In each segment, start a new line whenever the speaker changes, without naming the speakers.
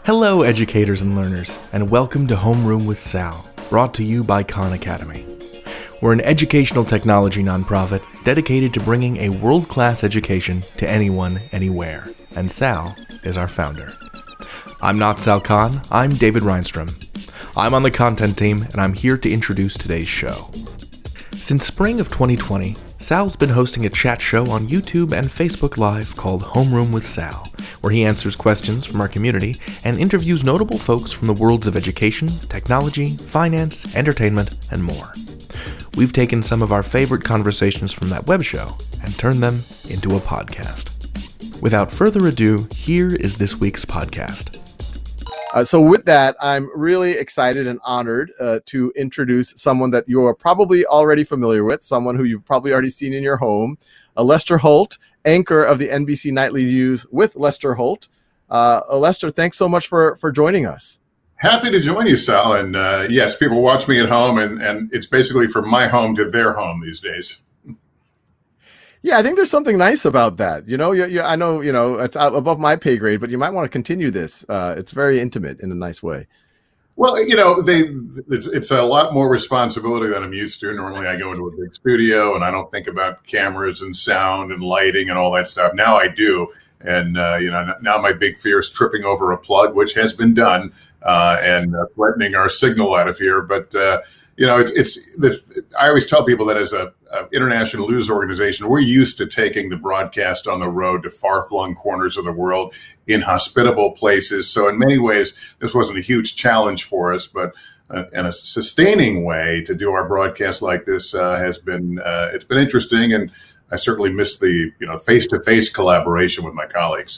Hello, educators and learners, and welcome to Homeroom with Sal, brought to you by Khan Academy. We're an educational technology nonprofit dedicated to bringing a world-class education to anyone, anywhere, and Sal is our founder. I'm not Sal Khan, I'm David Reinstrom. I'm on the content team, and I'm here to introduce today's show. Since spring of 2020, Sal's been hosting a chat show on YouTube and Facebook Live called Homeroom with Sal, where he answers questions from our community and interviews notable folks from the worlds of education, technology, finance, entertainment, and more. We've taken some of our favorite conversations from that web show and turned them into a podcast. Without further ado, here is this week's podcast.
So with that, I'm really excited and honored to introduce someone that you are probably already familiar with, someone who you've probably already seen in your home, Lester Holt, anchor of the NBC Nightly News with Lester Holt. Lester, thanks so much for joining us.
Happy to join you, Sal. And yes, people watch me at home, and it's basically from my home to their home these days.
Yeah, I think there's something nice about that. You know, I know, it's above my pay grade, but you might want to continue this. It's very intimate in a nice way.
Well, it's a lot more responsibility than I'm used to. Normally I go into a big studio and I don't think about cameras and sound and lighting and all that stuff. Now I do. And, now my big fear is tripping over a plug, which has been done, and threatening our signal out of here. But, I always tell people that as a international news organization, we're used to taking the broadcast on the road to far-flung corners of the world, inhospitable places. So in many ways, this wasn't a huge challenge for us, but in a sustaining way to do our broadcast like this has been it's been interesting, and I certainly miss the face-to-face collaboration with my colleagues.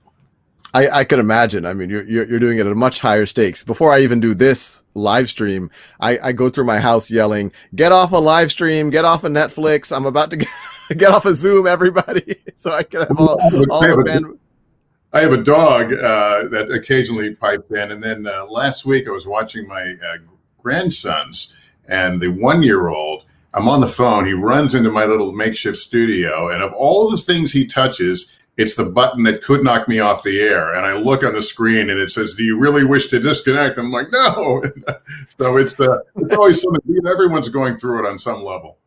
I can imagine. I mean, you're doing it at a much higher stakes. Before I even do this live stream, I go through my house yelling, "Get off a live stream! Get off of Netflix! I'm about to get off of Zoom, everybody!" So I can have all the bandwidth.
I have a dog that occasionally pipes in, and then last week I was watching my grandsons, and the 1-year-old. I'm on the phone. He runs into my little makeshift studio, and of all the things he touches, it's the button that could knock me off the air. And I look on the screen and it says, "Do you really wish to disconnect?" I'm like, no. So it's always something. Everyone's going through it on some level.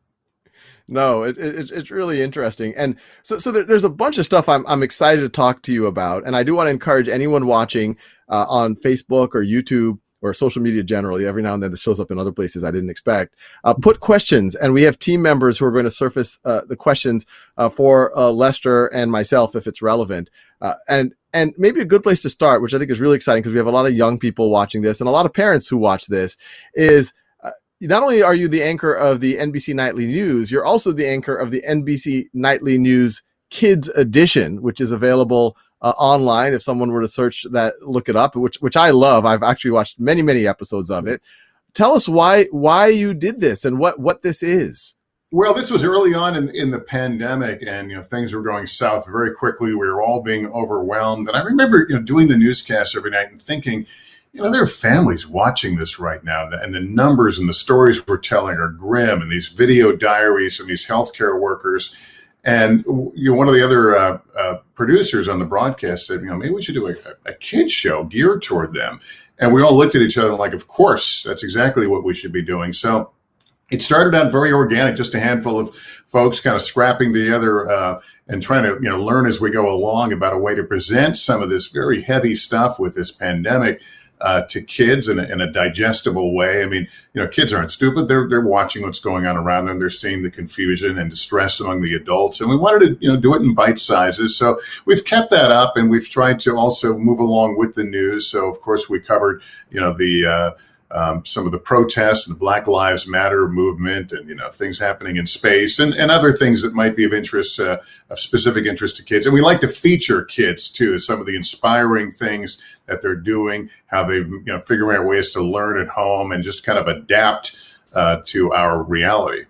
No, it's really interesting. And so there's a bunch of stuff I'm excited to talk to you about. And I do want to encourage anyone watching on Facebook or YouTube or social media generally. Every now and then this shows up in other places I didn't expect. Put questions, and we have team members who are going to surface the questions for Lester and myself if it's relevant. And maybe a good place to start, which I think is really exciting because we have a lot of young people watching this and a lot of parents who watch this, is not only are you the anchor of the NBC Nightly News, you're also the anchor of the NBC Nightly News Kids Edition, which is available online. If someone were to search that, look it up, which I love. I've actually watched many episodes of it. Tell us why you did this and what this is.
Well, this was early on in the pandemic, and things were going south very quickly. We were all being overwhelmed, and I remember doing the newscast every night and thinking, there are families watching this right now, and the numbers and the stories we're telling are grim, and these video diaries from these healthcare workers. And one of the other producers on the broadcast said, maybe we should do a kids show geared toward them. And we all looked at each other like, of course, that's exactly what we should be doing. So it started out very organic, just a handful of folks kind of scrapping together and trying to learn as we go along about a way to present some of this very heavy stuff with this pandemic to kids in a digestible way. I mean, kids aren't stupid. They're watching what's going on around them. They're seeing the confusion and distress among the adults. And we wanted to, do it in bite sizes. So we've kept that up, and we've tried to also move along with the news. So of course we covered, some of the protests and the Black Lives Matter movement, and things happening in space and other things that might be of interest, of specific interest to kids. And we like to feature kids too, some of the inspiring things that they're doing, how they've figuring out ways to learn at home and just kind of adapt to our reality.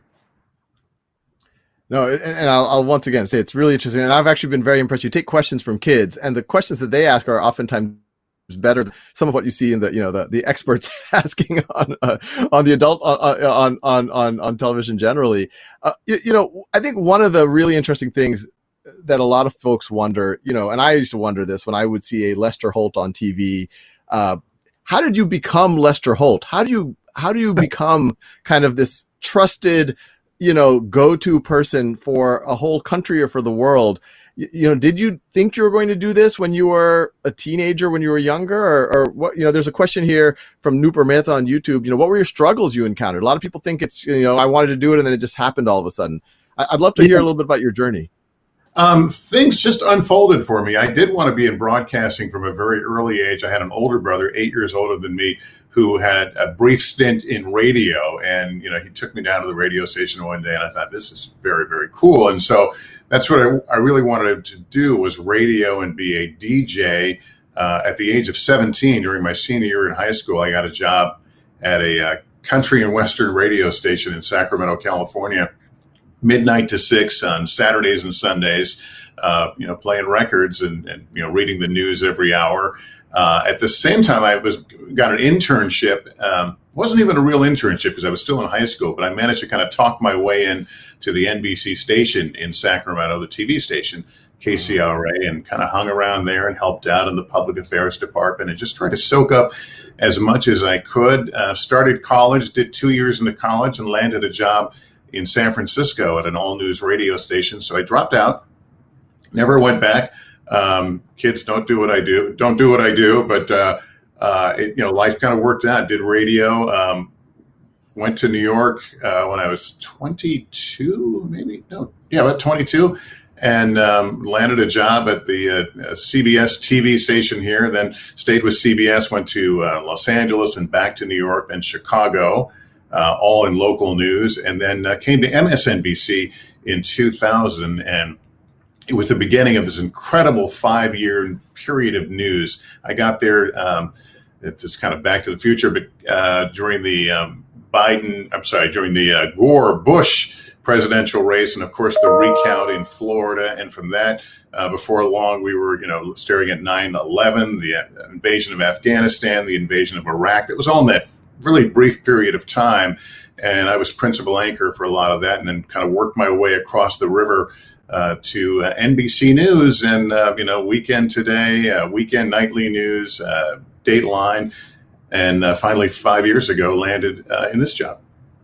No, and I'll once again say it's really interesting, and I've actually been very impressed. You take questions from kids, and the questions that they ask are oftentimes better than some of what you see in the experts asking on the adult on television generally. I think one of the really interesting things that a lot of folks wonder, and I used to wonder this when I would see a Lester Holt on TV. How did you become Lester Holt? How do you become kind of this trusted, go-to person for a whole country or for the world? Did you think you were going to do this when you were a teenager, when you were younger, or what? There's a question here from Nooper Myth on YouTube. What were your struggles you encountered? A lot of people think it's, I wanted to do it and then it just happened all of a sudden. I'd love to hear a little bit about your journey.
Things just unfolded for me. I did want to be in broadcasting from a very early age. I had an older brother, 8 years older than me, who had a brief stint in radio. And, he took me down to the radio station one day and I thought, this is very, very cool. And so that's what I really wanted to do, was radio and be a DJ. At the age of 17, during my senior year in high school, I got a job at a country and western radio station in Sacramento, California, midnight to 6 on Saturdays and Sundays, playing records and reading the news every hour. At the same time, I got an internship. Wasn't even a real internship because I was still in high school, but I managed to kind of talk my way in to the NBC station in Sacramento, the TV station, KCRA, and kind of hung around there and helped out in the public affairs department and just tried to soak up as much as I could. Started college, did 2 years into college, and landed a job in San Francisco at an all-news radio station. So I dropped out, never went back. Kids don't do what I do, but life kind of worked out. Did radio, went to New York when I was 22, about 22, and landed a job at the CBS TV station here. Then stayed with CBS, went to Los Angeles and back to New York, then Chicago, all in local news, and then came to MSNBC in 2000. And it was the beginning of this incredible 5-year period of news. I got there, it's kind of back to the future, but during the during the Gore-Bush presidential race, and of course the recount in Florida. And from that, before long, we were, staring at 9/11, the invasion of Afghanistan, the invasion of Iraq. That was all in that really brief period of time. And I was principal anchor for a lot of that, and then kind of worked my way across the river to NBC News and, Weekend Today, Weekend Nightly News, Dateline, and finally 5 years ago landed in this job.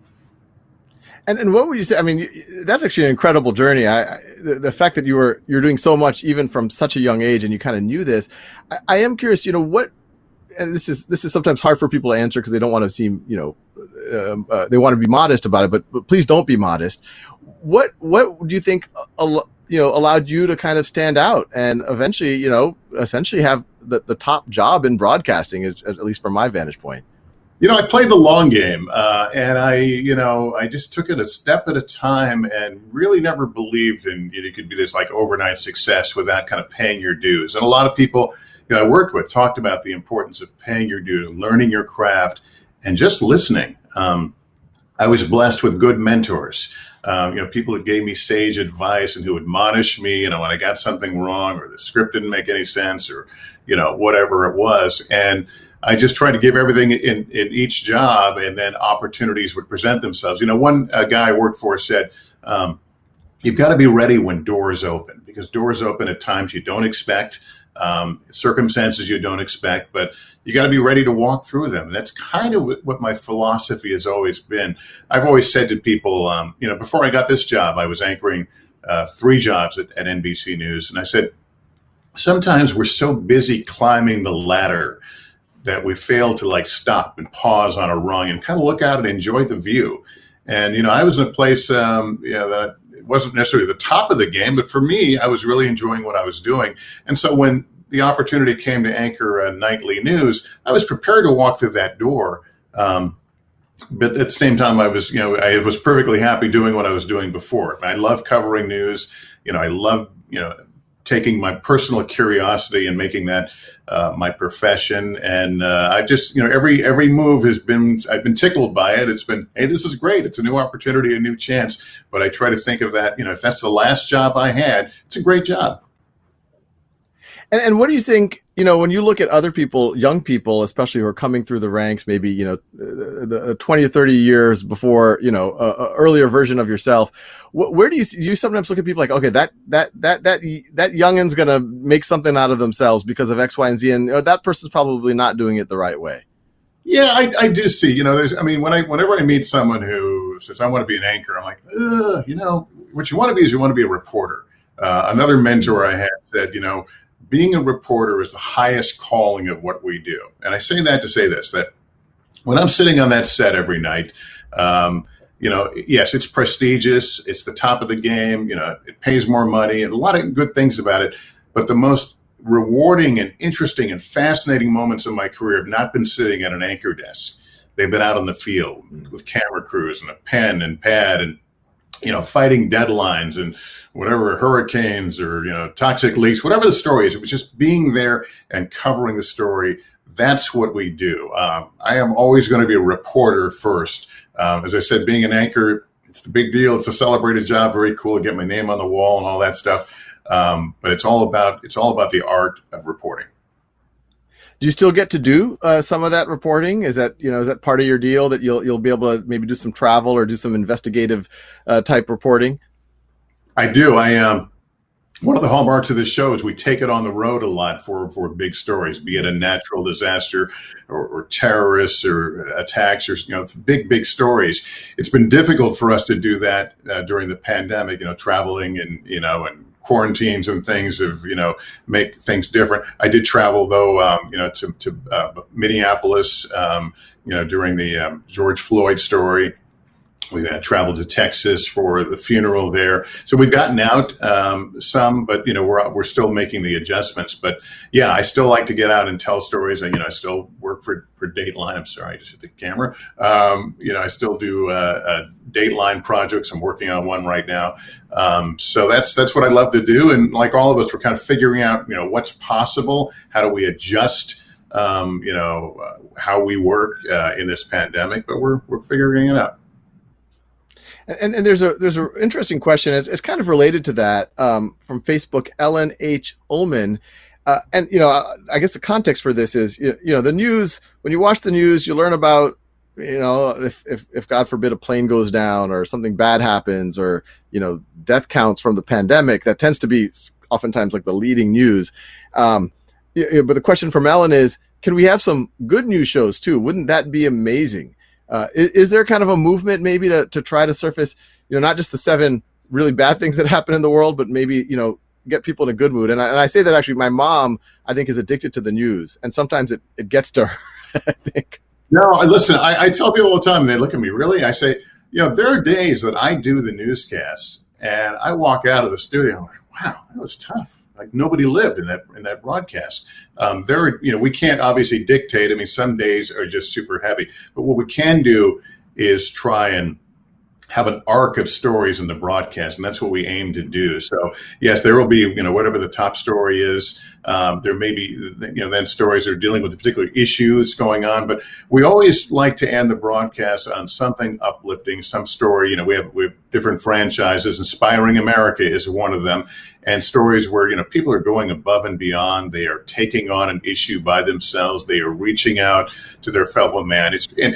And what would you say? I mean, that's actually an incredible journey. The fact that you're doing so much even from such a young age, and you kind of knew this. I am curious, what, and this is sometimes hard for people to answer because they don't want to seem, they want to be modest about it, but please don't be modest. What do you think, allowed you to kind of stand out and eventually, essentially have the top job in broadcasting, at least from my vantage point?
I played the long game, and I just took it a step at a time and really never believed in you could be this like overnight success without kind of paying your dues. And a lot of people I worked with talked about the importance of paying your dues, learning your craft, and just listening. I was blessed with good mentors, people that gave me sage advice and who admonished me, when I got something wrong or the script didn't make any sense or, whatever it was. And I just tried to give everything in each job, and then opportunities would present themselves. One guy I worked for said, you've got to be ready when doors open, because doors open at times you don't expect, circumstances you don't expect, but you got to be ready to walk through them. And that's kind of what my philosophy has always been. I've always said to people, before I got this job, I was anchoring 3 jobs at NBC News. And I said, sometimes we're so busy climbing the ladder that we fail to stop and pause on a rung and kind of look out and enjoy the view. And, I was in a place, that it wasn't necessarily the top of the game, but for me, I was really enjoying what I was doing. And so when the opportunity came to anchor nightly news, I was prepared to walk through that door. But at the same time, I was perfectly happy doing what I was doing before. I love covering news. I love, taking my personal curiosity and making that my profession. And I've just, every move I've been tickled by it. It's been, hey, this is great. It's a new opportunity, a new chance. But I try to think of that, if that's the last job I had, it's a great job.
And what do you think, when you look at other people, young people, especially who are coming through the ranks, maybe, the 20 or 30 years before, a earlier version of yourself, where do you sometimes look at people like, okay, that youngin's going to make something out of themselves because of X, Y, and Z. And that person's probably not doing it the right way.
Yeah, I do see, whenever I meet someone who says, I want to be an anchor, I'm like, what you want to be is you want to be a reporter. Another mentor I had said, being a reporter is the highest calling of what we do. And I say that to say this, that when I'm sitting on that set every night, yes, it's prestigious. It's the top of the game. It pays more money and a lot of good things about it. But the most rewarding and interesting and fascinating moments of my career have not been sitting at an anchor desk. They've been out on the field with camera crews and a pen and pad and, fighting deadlines and whatever, hurricanes or, toxic leaks, whatever the story is. It was just being there and covering the story. That's what we do. I am always going to be a reporter first. As I said, being an anchor, it's the big deal. It's a celebrated job. Very cool to get my name on the wall and all that stuff. But it's all about the art of reporting.
Do you still get to do some of that reporting? Is that part of your deal that you'll be able to maybe do some travel or do some investigative type reporting?
I do. One of the hallmarks of this show is we take it on the road a lot for big stories, be it a natural disaster or terrorists or attacks or big stories. It's been difficult for us to do that during the pandemic. Traveling and and quarantines and things have make things different. I did travel though, to Minneapolis, during the George Floyd story. We traveled to Texas for the funeral there. So we've gotten out some, but, we're still making the adjustments. But, yeah, I still like to get out and tell stories. I still work for Dateline. I'm sorry, I just hit the camera. I still do Dateline projects. I'm working on one right now. So that's what I love to do. And like all of us, we're kind of figuring out, what's possible. How do we adjust, how we work in this pandemic? But we're figuring it out.
And there's a interesting question. It's kind of related to that from Facebook, Ellen H. Ullman. And I guess the context for this is the news. When you watch the news, you learn about if God forbid a plane goes down or something bad happens or death counts from the pandemic. That tends to be oftentimes like the leading news. But the question from Ellen is, can we have some good news shows too? Wouldn't that be amazing? Is there kind of a movement maybe to try to surface, not just the 7 really bad things that happen in the world, but maybe, get people in a good mood? And I say that actually my mom, I think, is addicted to the news, and sometimes it gets to her, I think.
No, listen, I tell people all the time, and they look at me, really? I say, there are days that I do the newscasts and I walk out of the studio, I'm like, wow, that was tough. Like nobody lived in that broadcast. We can't obviously dictate. I mean, some days are just super heavy, but what we can do is try and have an arc of stories in the broadcast, and that's what we aim to do. So yes, there will be, whatever the top story is. There may be, then stories that are dealing with a particular issue that's going on, but we always like to end the broadcast on something uplifting, some story. We have different franchises. Inspiring America is one of them, and stories where, people are going above and beyond. They are taking on an issue by themselves. They are reaching out to their fellow man.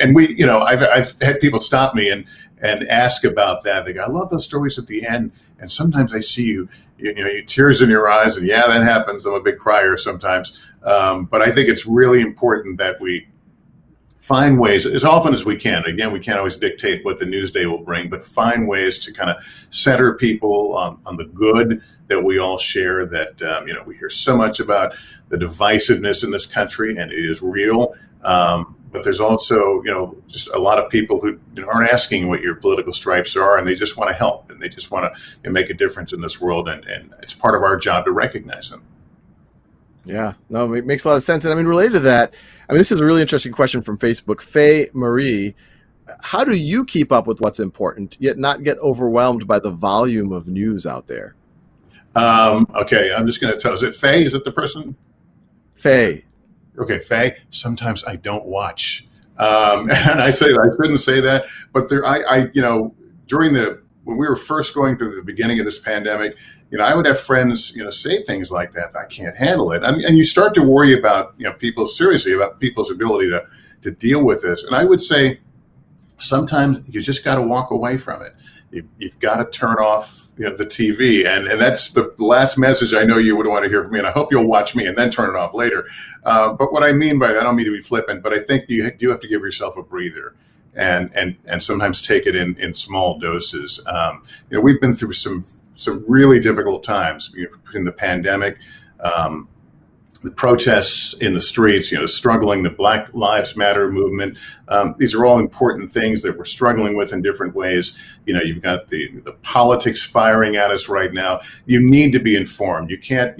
I've had people stop me and ask about that. They go, I love those stories at the end. And sometimes I see you tears in your eyes, and yeah, that happens. I'm a big crier sometimes. But I think it's really important that we find ways as often as we can. Again, we can't always dictate what the news day will bring, but find ways to kind of center people on the good that we all share. That, we hear so much about the divisiveness in this country, and it is real. But there's also, just a lot of people who aren't asking what your political stripes are, and they just want to help, and they just want to make a difference in this world, and it's part of our job to recognize them.
Yeah, no, it makes a lot of sense. And related to that, this is a really interesting question from Facebook. Faye Marie, how do you keep up with what's important, yet not get overwhelmed by the volume of news out there?
Okay, I'm just going to tell. Is it Faye? Is it the person?
Faye.
Okay, Faye, sometimes I don't watch. And I say that, I shouldn't say that, but during the when we were first going through the beginning of this pandemic, I would have friends, say things like that. I can't handle it. And you start to worry about, people's ability to deal with this. And I would say sometimes you just got to walk away from it. You've got to turn off the TV. And that's the last message I know you would want to hear from me. And I hope you'll watch me and then turn it off later. But what I mean by that, I don't mean to be flippant, but I think you do have to give yourself a breather. And sometimes take it in small doses. We've been through some really difficult times in the pandemic, the protests in the streets, struggling, the Black Lives Matter movement. These are all important things that we're struggling with in different ways. You've got the politics firing at us right now. You need to be informed. You can't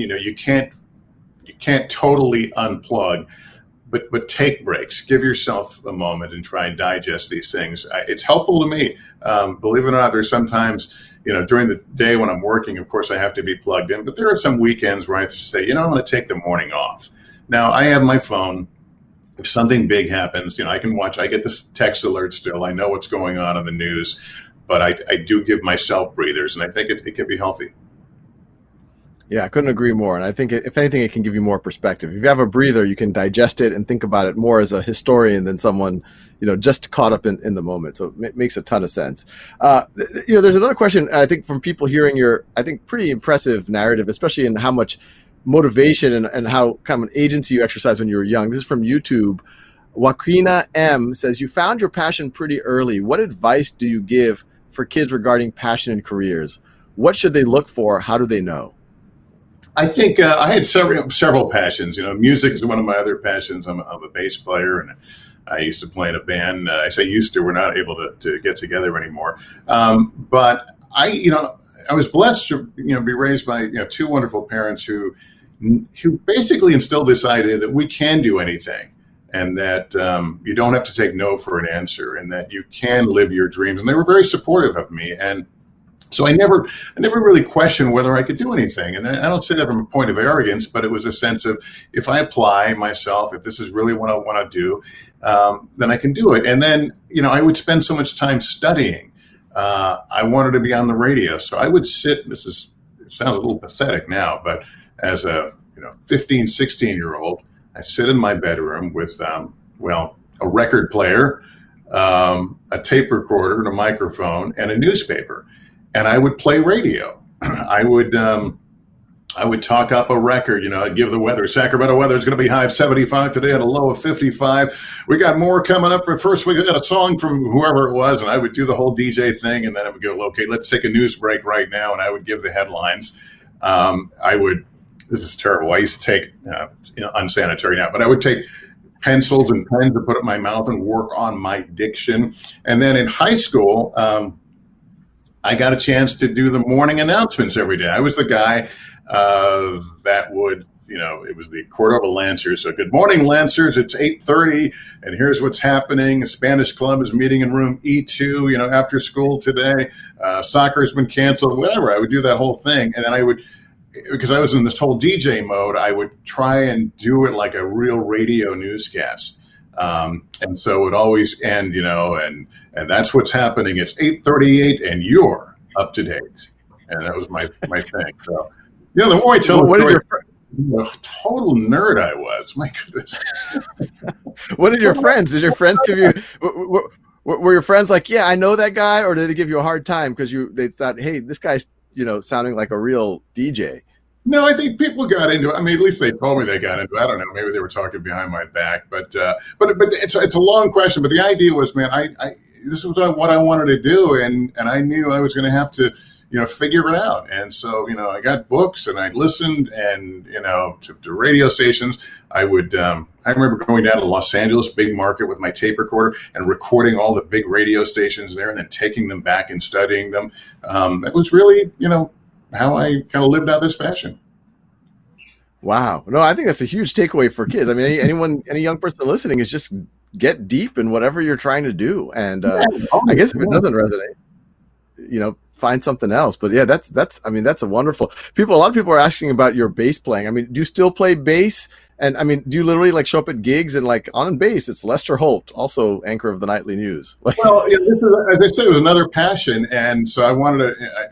totally unplug. But take breaks. Give yourself a moment and try and digest these things. It's helpful to me. Believe it or not, there's sometimes, during the day when I'm working, of course, I have to be plugged in. But there are some weekends where I just say, I'm going to take the morning off. Now, I have my phone. If something big happens, I can watch. I get this text alert still. I know what's going on in the news. But I do give myself breathers, and I think it can be healthy.
Yeah, I couldn't agree more. And I think, if anything, it can give you more perspective. If you have a breather, you can digest it and think about it more as a historian than someone, just caught up in the moment. So it makes a ton of sense. There's another question, I think, from people hearing your, I think, pretty impressive narrative, especially in how much motivation and how kind of an agency you exercised when you were young. This is from YouTube. Joaquina M. says, you found your passion pretty early. What advice do you give for kids regarding passion and careers? What should they look for? How do they know?
I think I had several passions. Music is one of my other passions. I'm a bass player, and I used to play in a band. I say used to. We're not able to get together anymore. But I was blessed to be raised by two wonderful parents who basically instilled this idea that we can do anything, and that you don't have to take no for an answer, and that you can live your dreams. And they were very supportive of me. And so I never really questioned whether I could do anything. And I don't say that from a point of arrogance, but it was a sense of, if I apply myself, if this is really what I want to do, then I can do it. And then, I would spend so much time studying. I wanted to be on the radio. So I would sit, it sounds a little pathetic now, but as a 15, 16-year-old, I sit in my bedroom with, a record player, a tape recorder and a microphone and a newspaper. And I would play radio. I would talk up a record. I'd give the weather. Sacramento weather is going to be high of 75 today at a low of 55. We got more coming up. But first, we got a song from whoever it was, and I would do the whole DJ thing. And then I would go, okay, let's take a news break right now. And I would give the headlines. This is terrible. I used to take, unsanitary now, but I would take pencils and pens to put in my mouth and work on my diction. And then in high school, I got a chance to do the morning announcements every day. I was the guy that would, it was the Cordova Lancers. So good morning, Lancers. It's 8:30, and here's what's happening. The Spanish club is meeting in room E2, after school today. Soccer's been canceled, whatever. I would do that whole thing. And then I would, because I was in this whole DJ mode, I would try and do it like a real radio newscast. And so it would always end, and that's what's happening. It's 8:38 and you're up to date. And that was my thing. So, the more I tell the story, what a total nerd I was. My goodness.
What did your friends? Did your friends give you, were your friends like, yeah, I know that guy? Or did they give you a hard time because they thought, hey, this guy's, sounding like a real DJ?
No, I think people got into it. I mean, at least they told me they got into it. I don't know. Maybe they were talking behind my back, but it's a long question. But the idea was, man, this was what I wanted to do, and I knew I was going to have to, figure it out. And so, I got books and I listened, and to radio stations. I would. I remember going down to Los Angeles, big market, with my tape recorder and recording all the big radio stations there, and then taking them back and studying them. That was really, how I kind of lived out this passion.
Wow. No, I think that's a huge takeaway for kids. I mean, any young person listening is just get deep in whatever you're trying to do. And I guess if it doesn't resonate, find something else. But yeah, that's a wonderful a lot of people are asking about your bass playing. I mean, do you still play bass? And I mean, do you literally like show up at gigs and like on bass? It's Lester Holt, also anchor of the Nightly News.
Well, this is, as I said, it was another passion, and so I wanted to.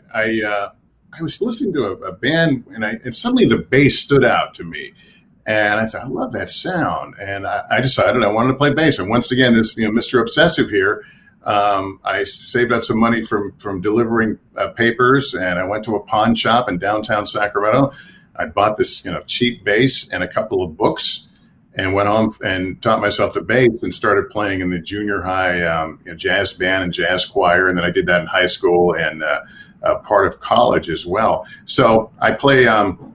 I was listening to a band, and suddenly the bass stood out to me, and I thought, I love that sound, and I decided I wanted to play bass. And once again, this Mr. Obsessive here. I saved up some money from delivering papers, and I went to a pawn shop in downtown Sacramento. I bought this cheap bass and a couple of books, and went on and taught myself the bass and started playing in the junior high jazz band and jazz choir, and then I did that in high school and part of college as well. So I play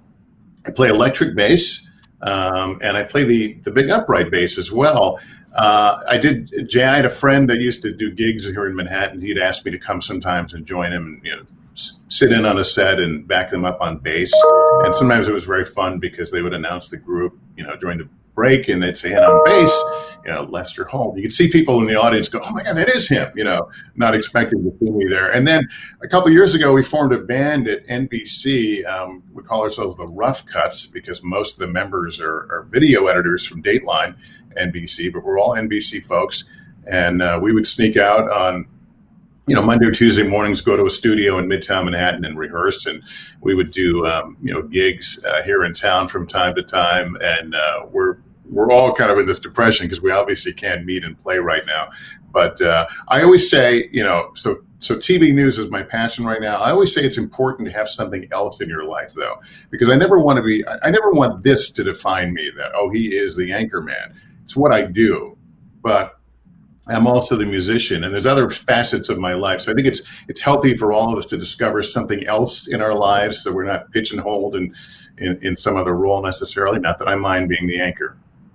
electric bass, and I play the big upright bass as well. I had a friend that used to do gigs here in Manhattan. He'd asked me to come sometimes and join him and sit in on a set and back them up on bass. And sometimes it was very fun because they would announce the group, during the break, and they'd say, and on bass, Lester Holt. You could see people in the audience go, oh my God, that is him, not expecting to see me there. And then a couple of years ago, we formed a band at NBC. We call ourselves the Rough Cuts because most of the members are video editors from Dateline NBC, but we're all NBC folks. And we would sneak out on Monday or Tuesday mornings, go to a studio in Midtown Manhattan and rehearse, and we would do gigs here in town from time to time. And we're all kind of in this depression because we obviously can't meet and play right now. But I always say, so TV news is my passion right now. I always say it's important to have something else in your life, though, because I never want this to define me. That he is the anchor man. It's what I do, but I'm also the musician, and there's other facets of my life. So I think it's healthy for all of us to discover something else in our lives, so we're not pigeonholed in some other role necessarily. Not that I mind being the anchor.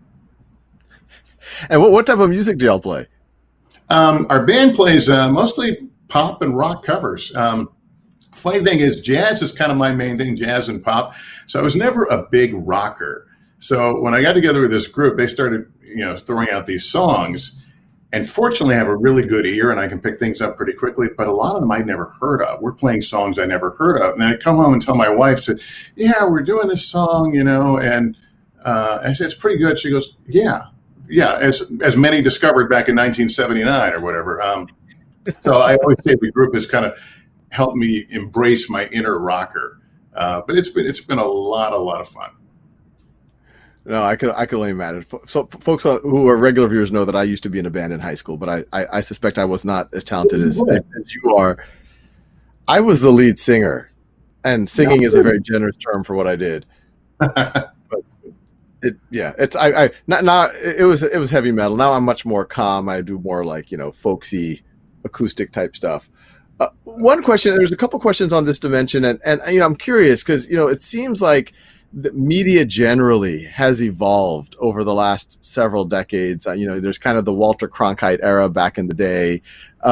And what type of music do y'all play?
Our band plays mostly pop and rock covers. Funny thing is, jazz is kind of my main thing, jazz and pop. So I was never a big rocker. So when I got together with this group, they started throwing out these songs. And fortunately, I have a really good ear and I can pick things up pretty quickly, but a lot of them I'd never heard of. We're playing songs I never heard of. And I'd come home and tell my wife, said, yeah, we're doing this song, and I said, it's pretty good. She goes, yeah, as many discovered back in 1979 or whatever. So I always say the group has kind of helped me embrace my inner rocker. But it's been a lot of fun.
No, I can only imagine. So folks who are regular viewers know that I used to be in a band in high school, but I suspect I was not as talented as you are. I was the lead singer, and singing is a very generous term for what I did. But it was heavy metal. Now I'm much more calm. I do more like folksy, acoustic type stuff. One question, there's a couple questions on this dimension, and I'm curious because it seems like the media generally has evolved over the last several decades. There's kind of the Walter Cronkite era back in the day.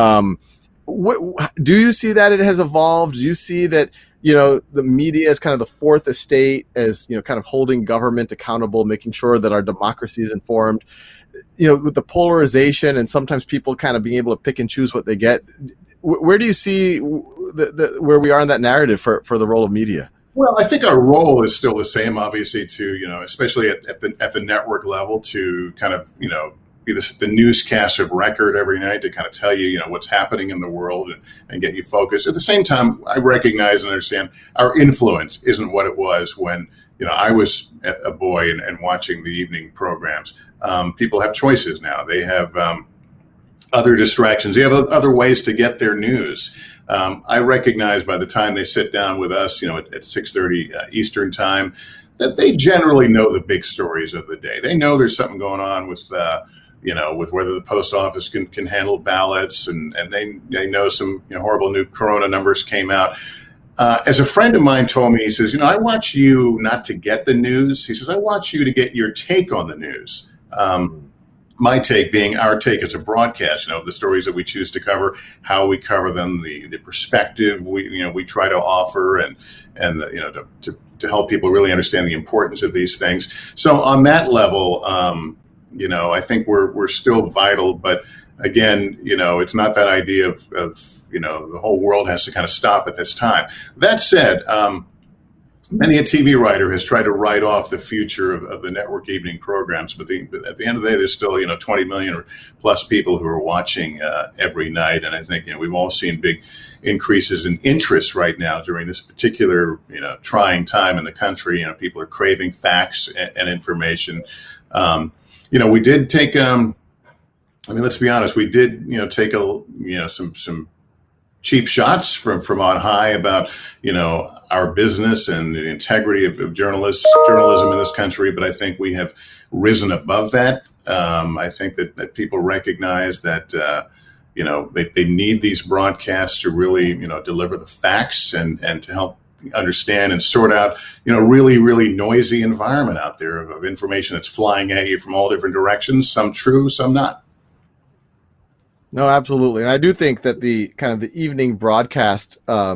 Do you see that it has evolved? Do you see that, the media is kind of the fourth estate as, kind of holding government accountable, making sure that our democracy is informed, with the polarization and sometimes people kind of being able to pick and choose what they get? Where do you see where we are in that narrative for the role of media?
Well, I think our role is still the same, obviously, to, especially at the network level, to kind of, be the newscast of record every night to kind of tell you, what's happening in the world and get you focused. At the same time, I recognize and understand our influence isn't what it was when, I was a boy and watching the evening programs. People have choices now. They have other distractions. They have other ways to get their news. I recognize by the time they sit down with us, at 6:30 Eastern time, that they generally know the big stories of the day. They know there's something going on with, with whether the post office can handle ballots, and they know some horrible new corona numbers came out. As a friend of mine told me, he says, I watch you not to get the news. He says, I watch you to get your take on the news. My take being our take as a broadcast, the stories that we choose to cover, how we cover them, the perspective we try to offer, and to help people really understand the importance of these things. So on that level, I think we're still vital, but again, it's not that idea of the whole world has to kind of stop at this time. That said, many a TV writer has tried to write off the future of the network evening programs, but at the end of the day, there's still 20 million or plus people who are watching every night, and I think we've all seen big increases in interest right now during this particular trying time in the country. People are craving facts and information. We did take let's be honest, we did take some cheap shots from on high about our business and the integrity of journalism in this country, but I think we have risen above that. I think that people recognize that they need these broadcasts to really deliver the facts and to help understand and sort out really, really noisy environment out there of information that's flying at you from all different directions, some true, some not.
No, absolutely. And I do think that the kind of the evening broadcast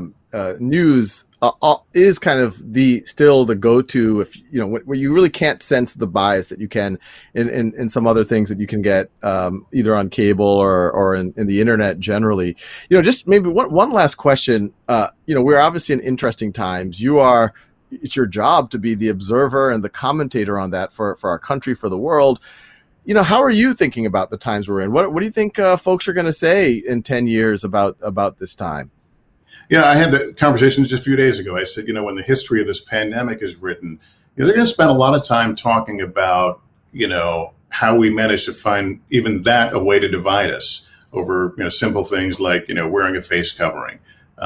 news is kind of still the go-to if where you really can't sense the bias that you can in some other things that you can get either on cable or in the internet generally. Just maybe one last question. We're obviously in interesting times. It's your job to be the observer and the commentator on that for our country, for the world. How are you thinking about the times we're in? What do you think folks are going to say in 10 years about this time?
I had the conversation just a few days ago. I said, when the history of this pandemic is written, they're going to spend a lot of time talking about, how we managed to find even that a way to divide us over, simple things like, wearing a face covering,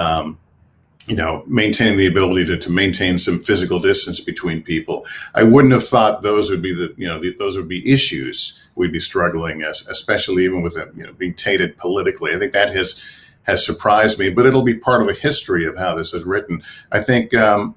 maintaining the ability to maintain some physical distance between people. I wouldn't have thought those would be those would be issues we'd be struggling, especially even with it, being tainted politically. I think that has surprised me, but it'll be part of the history of how this is written. I think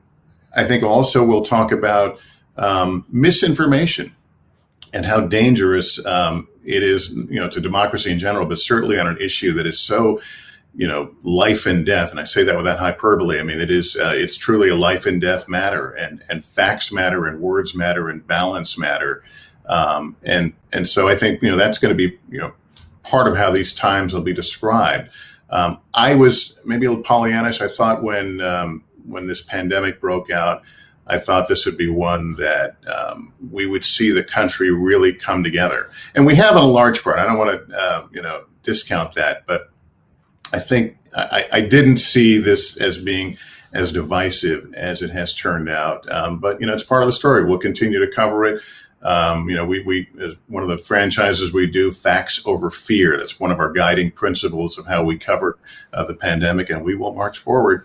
also we'll talk about misinformation and how dangerous it is, to democracy in general, but certainly on an issue that is so life and death. And I say that without hyperbole. I mean, it's truly a life and death matter, and facts matter, and words matter, and balance matter. And so I think, that's going to be, part of how these times will be described. I was maybe a little Pollyannish. I thought when this pandemic broke out, I thought this would be one that we would see the country really come together. And we have in a large part. I don't want to, discount that, but I think I didn't see this as being as divisive as it has turned out. But, it's part of the story. We'll continue to cover it. We as one of the franchises we do, Facts Over Fear. That's one of our guiding principles of how we cover the pandemic, and we will march forward.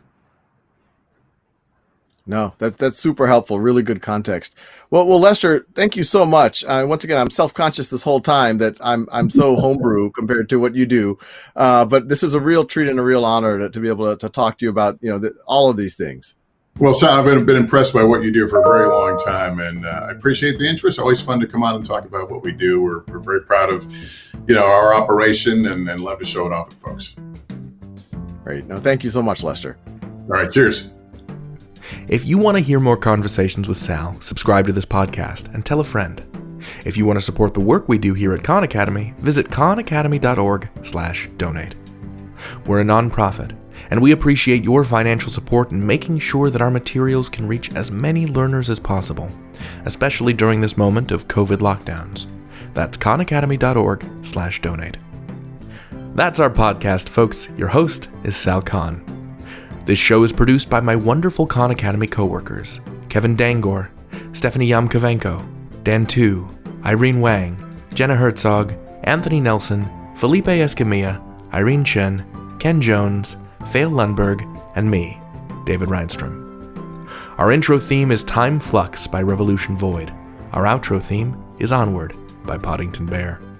No, that's super helpful. Really good context. Well, Lester, thank you so much. Once again, I'm self-conscious this whole time that I'm so homebrew compared to what you do. But this is a real treat and a real honor to be able to talk to you about all of these things.
Well, Sal, I've been impressed by what you do for a very long time, and I appreciate the interest. Always fun to come on and talk about what we do. We're very proud of our operation and love to show it off to folks.
Great. No, thank you so much, Lester.
All right. Cheers.
If you want to hear more conversations with Sal, subscribe to this podcast and tell a friend. If you want to support the work we do here at Khan Academy, visit khanacademy.org/donate. We're a nonprofit, and we appreciate your financial support in making sure that our materials can reach as many learners as possible, especially during this moment of COVID lockdowns. That's khanacademy.org/donate. That's our podcast, folks. Your host is Sal Khan. This show is produced by my wonderful Khan Academy coworkers, Kevin Dangor, Stephanie Yamkovenko, Dan Tu, Irene Wang, Jenna Herzog, Anthony Nelson, Felipe Escamilla, Irene Chen, Ken Jones, Faye Lundberg, and me, David Reinstrom. Our intro theme is Time Flux by Revolution Void. Our outro theme is Onward by Poddington Bear.